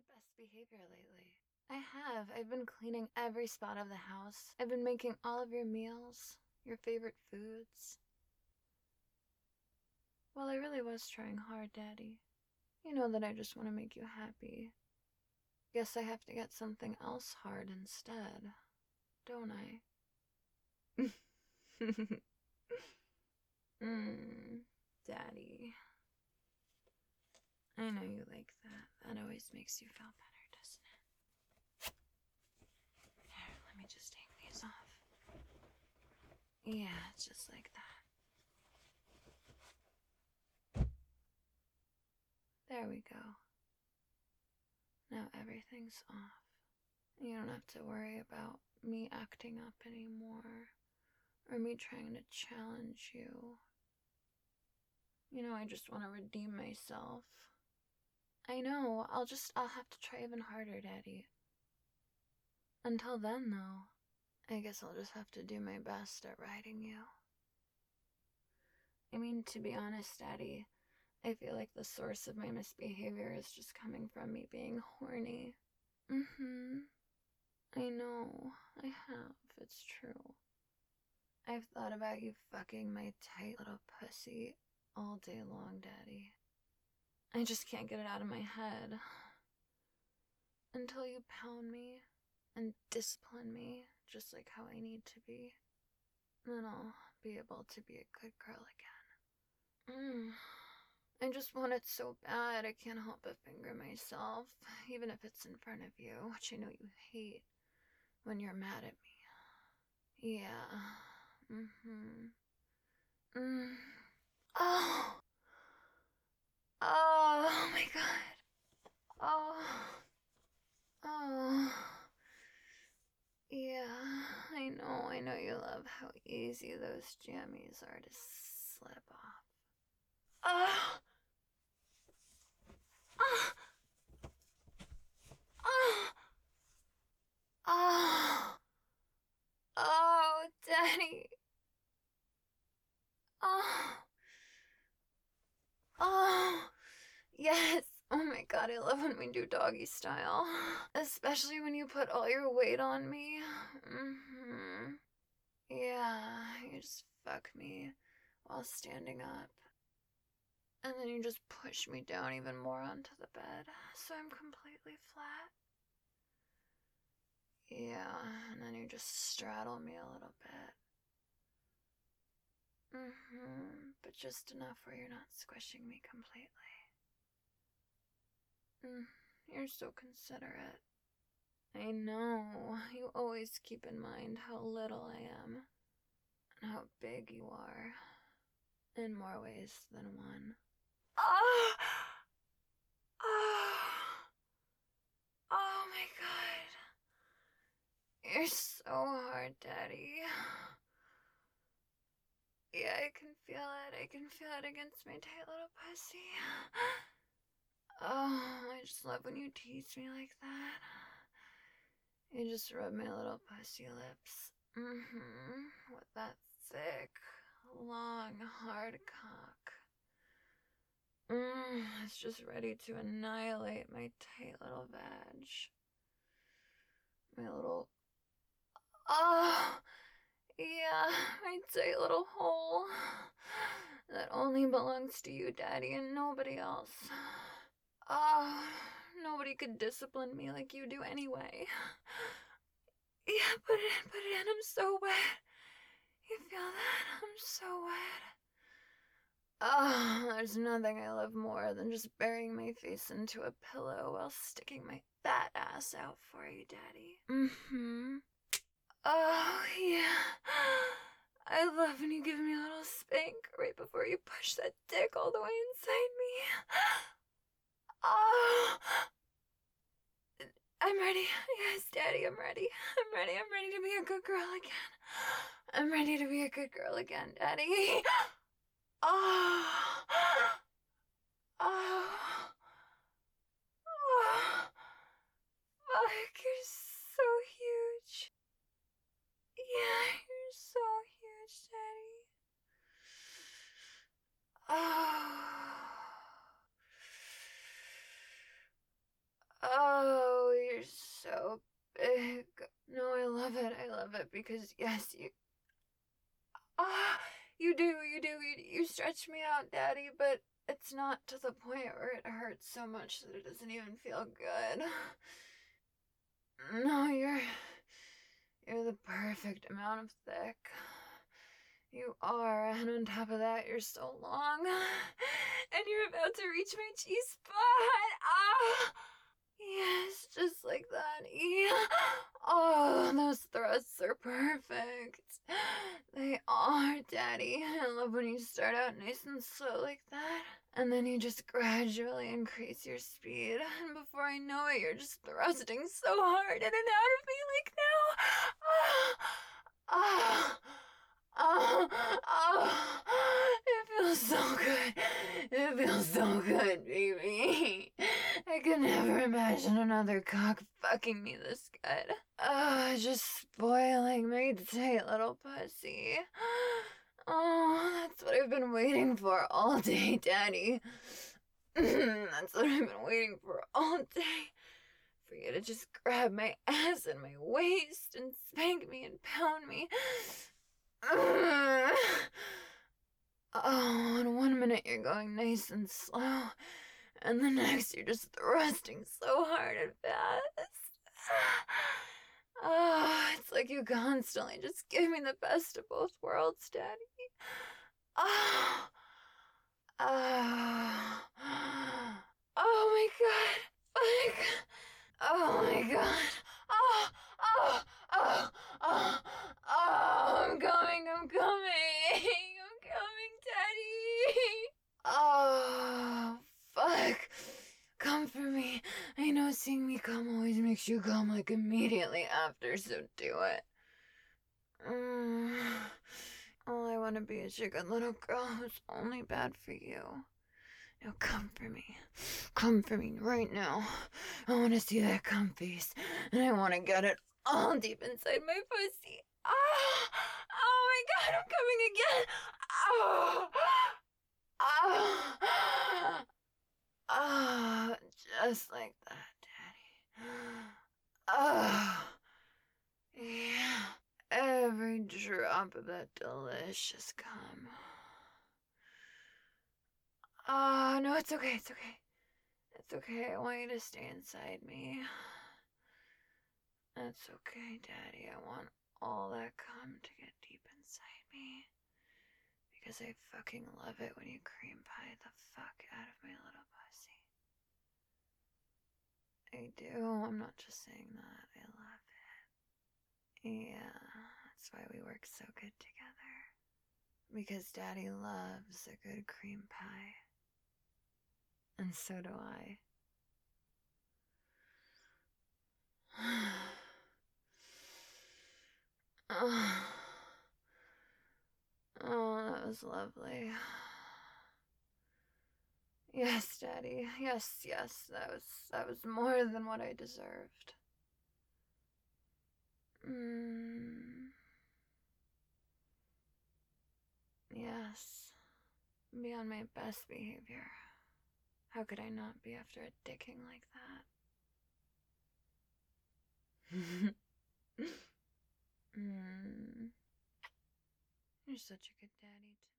best behavior lately. I have. I've been cleaning every spot of the house. I've been making all of your meals, your favorite foods. Well, I really was trying hard, Daddy. You know that I just want to make you happy. Guess I have to get something else hard instead, don't I? Daddy. I know you like that. That always makes you feel better, doesn't it? Here, let me just take these off. Yeah, just like that. There we go. Now everything's off. You don't have to worry about me acting up anymore, or me trying to challenge you. You know, I just want to redeem myself. I know, I'll have to try even harder, Daddy. Until then, though, I guess I'll just have to do my best at riding you. I mean, to be honest, Daddy, I feel like the source of my misbehavior is just coming from me being horny. I know, I have, it's true. I've thought about you fucking my tight little pussy all day long, Daddy. I just can't get it out of my head. Until you pound me and discipline me just like how I need to be. Then I'll be able to be a good girl again. I just want it so bad I can't help but finger myself, even if it's in front of you, which I know you hate when you're mad at me. Yeah. Oh. Oh my god. Oh. Oh. Yeah, I know you love how easy those jammies are to slip off. Oh. Oh. Oh. Oh. Oh, Daddy. Oh. Oh. Yes. Oh my god, I love when we do doggy style. Especially when you put all your weight on me. Yeah, you just fuck me while standing up. And then you just push me down even more onto the bed, so I'm completely flat. Yeah, and then you just straddle me a little bit. But just enough where you're not squishing me completely. You're so considerate. I know, you always keep in mind how little I am, and how big you are, in more ways than one. Oh! Oh! Oh my god. You're so hard, Daddy. Yeah, I can feel it. I can feel it against my tight little pussy. Oh, I just love when you tease me like that. You just rub my little pussy lips. With that thick, long, hard cock. It's just ready to annihilate my tight little vag. My little... Oh! Yeah, my tight little hole. That only belongs to you, Daddy, and nobody else. Oh, nobody could discipline me like you do anyway. Yeah, put it in. I'm so wet. You feel that? I'm so wet. Oh, there's nothing I love more than just burying my face into a pillow while sticking my fat ass out for you, Daddy. Oh, yeah. I love when you give me a little spank right before you push that dick all the way inside me. Oh, I'm ready. Yes, Daddy, I'm ready. I'm ready. I'm ready to be a good girl again. I'm ready to be a good girl again, Daddy. Oh. Oh. Oh. Fuck, you're so huge. Yeah, you're so huge, Daddy. Oh. Oh, you're so big. No, I love it. I love it because, yes, you stretch me out, Daddy, but it's not to the point where it hurts so much that it doesn't even feel good. No, you're the perfect amount of thick. You are, and on top of that, you're so long. And you're about to reach my G-spot. Ah! Yes, just like that. Yeah. Oh, those thrusts are perfect. They are, Daddy. I love when you start out nice and slow like that. And then you just gradually increase your speed. And before I know it, you're just thrusting so hard in and out of me like now. Ah. Oh, oh, it feels so good. It feels so good, baby. I could never imagine another cock fucking me this good. Oh, just spoiling my tight little pussy. Oh, that's what I've been waiting for all day, Daddy. That's what I've been waiting for all day. For you to just grab my ass and my waist and spank me and pound me. Oh, in 1 minute you're going nice and slow, and the next you're just thrusting so hard and fast. Oh, it's like you constantly just give me the best of both worlds, Daddy. Oh, oh, oh my God, fuck. Oh my God. Oh, oh, oh, oh, oh, I'm coming, I'm coming. I'm coming, Daddy. Oh, fuck. Come for me. I know seeing me come always makes you come like immediately after, so do it. All I want to be is your good little girl who's only bad for you. Now come for me. Come for me right now. I want to see that cum face, and I want to get it all deep inside my pussy. Ah! Oh my God, I'm coming again. Oh! Oh! Oh! Just like that, Daddy. Oh! Yeah. Every drop of that delicious cum. Oh, no, it's okay, it's okay. It's okay, I want you to stay inside me. It's okay, Daddy. I want all that cum to get deep inside me. Because I fucking love it when you cream pie the fuck out of my little pussy. I do. I'm not just saying that. I love it. Yeah, that's why we work so good together. Because Daddy loves a good cream pie. And so do I. Oh, that was lovely. Yes, Daddy. Yes, yes. That was more than what I deserved. Yes. Be on my best behavior. How could I not be after a dicking like that? You're such a good daddy, too.